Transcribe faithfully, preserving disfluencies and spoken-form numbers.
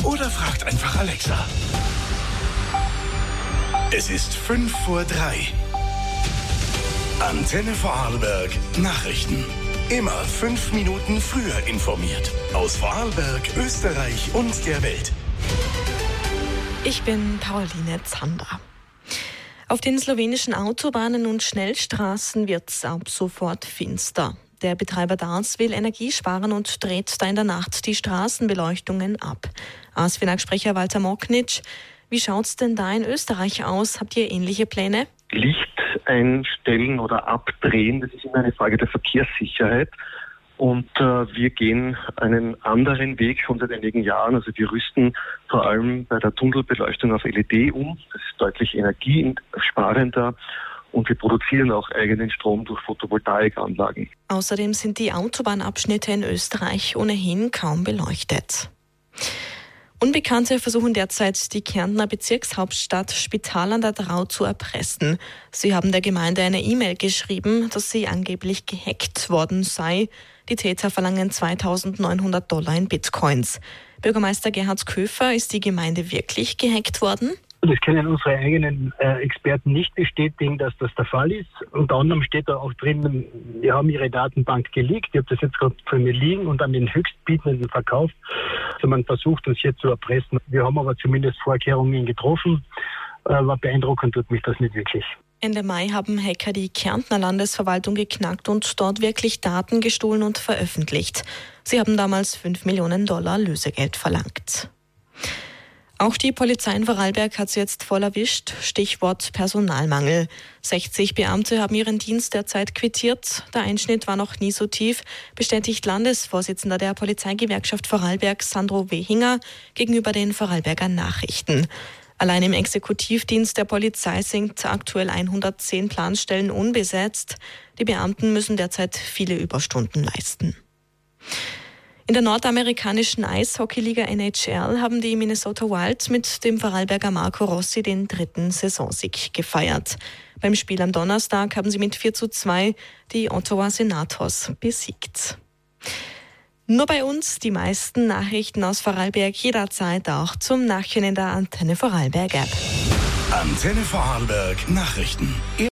oder fragt einfach Alexa. Es ist fünf vor drei. Antenne Vorarlberg Nachrichten. Immer fünf Minuten früher informiert. Aus Vorarlberg, Österreich und der Welt. Ich bin Pauline Zander. Auf den slowenischen Autobahnen und Schnellstraßen wird es ab sofort finster. Der Betreiber Dars will Energie sparen und dreht da in der Nacht die Straßenbeleuchtungen ab. ASFINAG-Sprecher Walter Moknitsch, wie schaut's denn da in Österreich aus? Habt ihr ähnliche Pläne? Licht einstellen oder abdrehen, das ist immer eine Frage der Verkehrssicherheit. Und äh, wir gehen einen anderen Weg schon seit einigen Jahren. Also wir rüsten vor allem bei der Tunnelbeleuchtung auf L E D um. Das ist deutlich energiesparender. Und wir produzieren auch eigenen Strom durch Photovoltaikanlagen. Außerdem sind die Autobahnabschnitte in Österreich ohnehin kaum beleuchtet. Unbekannte versuchen derzeit, die Kärntner Bezirkshauptstadt Spital an der Drau zu erpressen. Sie haben der Gemeinde eine E-Mail geschrieben, dass sie angeblich gehackt worden sei. Die Täter verlangen zweitausendneunhundert Dollar in Bitcoins. Bürgermeister Gerhard Köfer, ist die Gemeinde wirklich gehackt worden? Das können unsere eigenen äh, Experten nicht bestätigen, dass das der Fall ist. Unter anderem steht da auch drin, wir haben ihre Datenbank geleakt. Ich habe das jetzt gerade vor mir liegen und an den Höchstbietenden verkauft. Also man versucht uns hier zu erpressen. Wir haben aber zumindest Vorkehrungen getroffen. Aber beeindruckend tut mich das nicht wirklich. Ende Mai haben Hacker die Kärntner Landesverwaltung geknackt und dort wirklich Daten gestohlen und veröffentlicht. Sie haben damals fünf Millionen Dollar Lösegeld verlangt. Auch die Polizei in Vorarlberg hat es jetzt voll erwischt. Stichwort Personalmangel. sechzig Beamte haben ihren Dienst derzeit quittiert. Der Einschnitt war noch nie so tief, bestätigt Landesvorsitzender der Polizeigewerkschaft Vorarlberg Sandro Wehinger gegenüber den Vorarlberger Nachrichten. Allein im Exekutivdienst der Polizei sind aktuell hundertzehn Planstellen unbesetzt. Die Beamten müssen derzeit viele Überstunden leisten. In der nordamerikanischen Eishockeyliga N H L haben die Minnesota Wild mit dem Vorarlberger Marco Rossi den dritten Saisonsieg gefeiert. Beim Spiel am Donnerstag haben sie mit vier zu zwei die Ottawa Senators besiegt. Nur bei uns die meisten Nachrichten aus Vorarlberg jederzeit auch zum Nachhören in der Antenne Vorarlberg App. Antenne Vorarlberg Nachrichten.